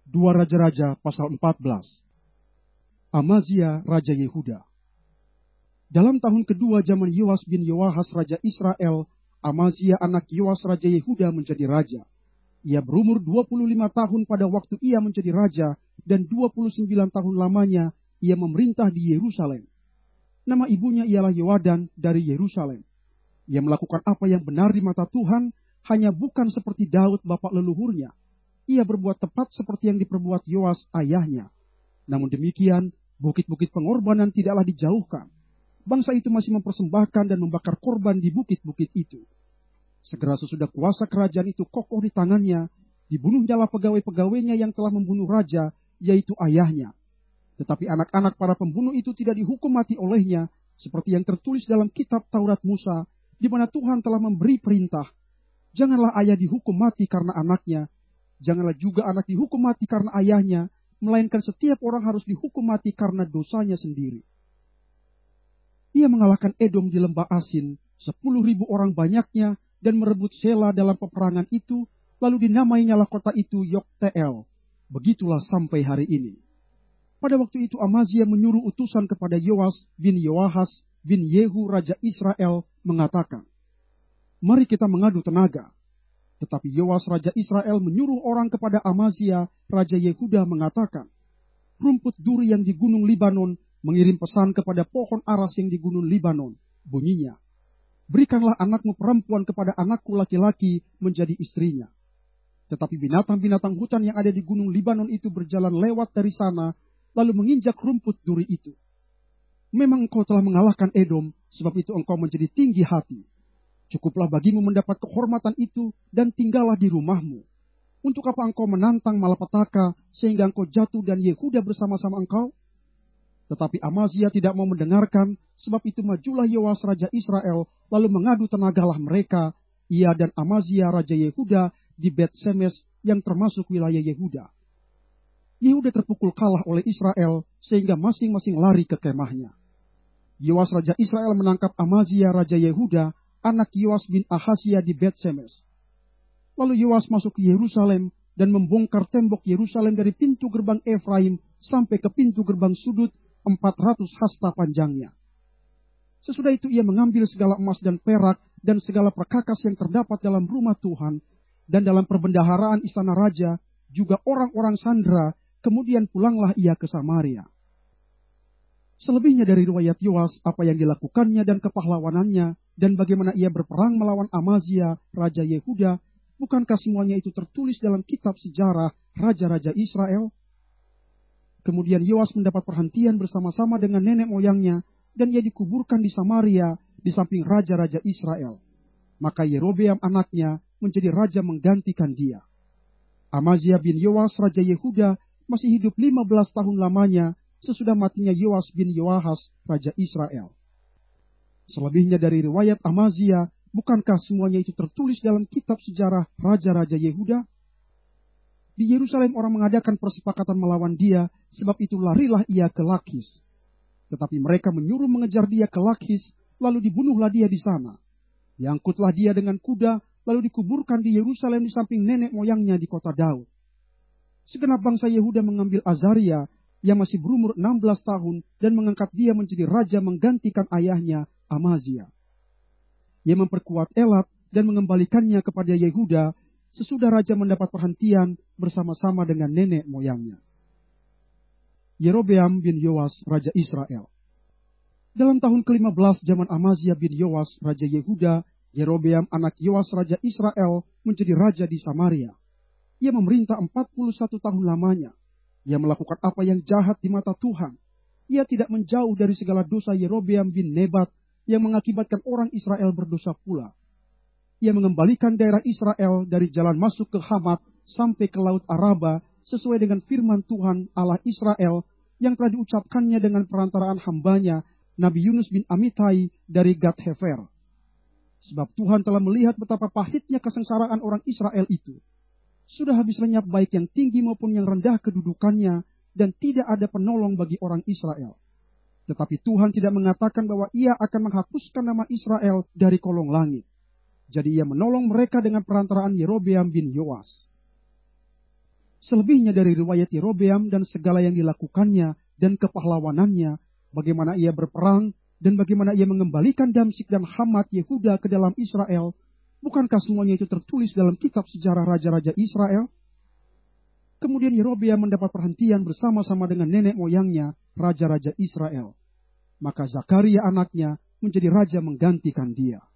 2 Raja-Raja pasal 14. Amazia Raja Yehuda. Dalam tahun kedua zaman Yoas bin Yoahas Raja Israel, Amazia anak Yoas Raja Yehuda menjadi raja. Ia berumur 25 tahun pada waktu ia menjadi raja, dan 29 tahun lamanya ia memerintah di Yerusalem. Nama ibunya ialah Yoadan dari Yerusalem. Ia melakukan apa yang benar di mata Tuhan, hanya bukan seperti Daud bapak leluhurnya. Ia berbuat tepat seperti yang diperbuat Yoas ayahnya. Namun demikian, bukit-bukit pengorbanan tidaklah dijauhkan. Bangsa itu masih mempersembahkan dan membakar korban di bukit-bukit itu. Segera sesudah kuasa kerajaan itu kokoh di tangannya, dibunuhnyalah pegawai-pegawainya yang telah membunuh raja, yaitu ayahnya. Tetapi anak-anak para pembunuh itu tidak dihukum mati olehnya, seperti yang tertulis dalam kitab Taurat Musa, di mana Tuhan telah memberi perintah, janganlah ayah dihukum mati karena anaknya, janganlah juga anak dihukum mati karena ayahnya, melainkan setiap orang harus dihukum mati karena dosanya sendiri. Ia mengalahkan Edom di lembah Asin, 10.000 orang banyaknya, dan merebut Sela dalam peperangan itu, lalu dinamainyalah kota itu Yokteel. Begitulah sampai hari ini. Pada waktu itu Amazia menyuruh utusan kepada Yoas bin Yoahas bin Yehu Raja Israel, mengatakan, "Mari kita mengadu tenaga." Tetapi Yoas Raja Israel menyuruh orang kepada Amazia Raja Yehuda, mengatakan, "Rumput duri yang di gunung Libanon mengirim pesan kepada pohon aras yang di gunung Libanon. Bunyinya, berikanlah anakmu perempuan kepada anakku laki-laki menjadi istrinya." Tetapi binatang-binatang hutan yang ada di gunung Libanon itu berjalan lewat dari sana, lalu menginjak rumput duri itu. "Memang engkau telah mengalahkan Edom, sebab itu engkau menjadi tinggi hati. Cukuplah bagimu mendapat kehormatan itu, dan tinggallah di rumahmu. Untuk apa engkau menantang malapetaka, sehingga engkau jatuh dan Yehuda bersama-sama engkau?" Tetapi Amazia tidak mau mendengarkan, sebab itu majulah Yoas Raja Israel, lalu mengadu tenagalah mereka, ia dan Amazia Raja Yehuda di Bet-Semes yang termasuk wilayah Yehuda. Yehuda terpukul kalah oleh Israel, sehingga masing-masing lari ke kemahnya. Yoas Raja Israel menangkap Amazia Raja Yehuda, anak Yoas bin Ahazia di Bet-Semes. Lalu Yoas masuk ke Yerusalem dan membongkar tembok Yerusalem dari pintu gerbang Efraim sampai ke pintu gerbang sudut, 400 hasta panjangnya. Sesudah itu ia mengambil segala emas dan perak dan segala perkakas yang terdapat dalam rumah Tuhan dan dalam perbendaharaan istana raja, juga orang-orang sandera, kemudian pulanglah ia ke Samaria. Selebihnya dari riwayat Yoas, apa yang dilakukannya dan kepahlawanannya, dan bagaimana ia berperang melawan Amazia, Raja Yehuda, bukankah semuanya itu tertulis dalam kitab sejarah Raja-Raja Israel? Kemudian Yoas mendapat perhentian bersama-sama dengan nenek moyangnya, dan ia dikuburkan di Samaria, di samping Raja-Raja Israel. Maka Yerobeam anaknya menjadi raja menggantikan dia. Amazia bin Yoas Raja Yehuda masih hidup 15 tahun lamanya, sesudah matinya Yoas bin Yoahas Raja Israel. Selebihnya dari riwayat Amazia, bukankah semuanya itu tertulis dalam kitab sejarah Raja-Raja Yehuda? Di Yerusalem orang mengadakan persepakatan melawan dia, sebab itu larilah ia ke Lakis. Tetapi mereka menyuruh mengejar dia ke Lakis, lalu dibunuhlah dia di sana. Diangkutlah dia dengan kuda, lalu dikuburkan di Yerusalem di samping nenek moyangnya di kota Daud. Segenap bangsa Yehuda mengambil Azaria, yang masih berumur 16 tahun, dan mengangkat dia menjadi raja menggantikan ayahnya, Amazia. Ia memperkuat Elat dan mengembalikannya kepada Yehuda, sesudah raja mendapat perhentian bersama-sama dengan nenek moyangnya. Yerobeam bin Yoas Raja Israel. Dalam tahun ke-15 zaman Amazia bin Yoas Raja Yehuda, Yerobeam anak Yoas Raja Israel menjadi raja di Samaria. Ia memerintah 41 tahun lamanya. Ia melakukan apa yang jahat di mata Tuhan. Ia tidak menjauh dari segala dosa Yerobeam bin Nebat yang mengakibatkan orang Israel berdosa pula. Ia mengembalikan daerah Israel dari jalan masuk ke Hamat sampai ke Laut Araba, sesuai dengan firman Tuhan Allah Israel yang telah diucapkannya dengan perantaraan hambanya, Nabi Yunus bin Amitai dari Gad-Hefer. Sebab Tuhan telah melihat betapa pahitnya kesengsaraan orang Israel itu. Sudah habis lenyap baik yang tinggi maupun yang rendah kedudukannya, dan tidak ada penolong bagi orang Israel. Tetapi Tuhan tidak mengatakan bahwa ia akan menghapuskan nama Israel dari kolong langit. Jadi ia menolong mereka dengan perantaraan Yerobeam bin Yoas. Selebihnya dari riwayat Yerobeam dan segala yang dilakukannya dan kepahlawanannya, bagaimana ia berperang dan bagaimana ia mengembalikan Damsyik dan Hamat Yehuda ke dalam Israel, bukankah semuanya itu tertulis dalam kitab sejarah raja-raja Israel? Kemudian Yerobeam mendapat perhentian bersama-sama dengan nenek moyangnya, raja-raja Israel. Maka Zakaria anaknya menjadi raja menggantikan dia.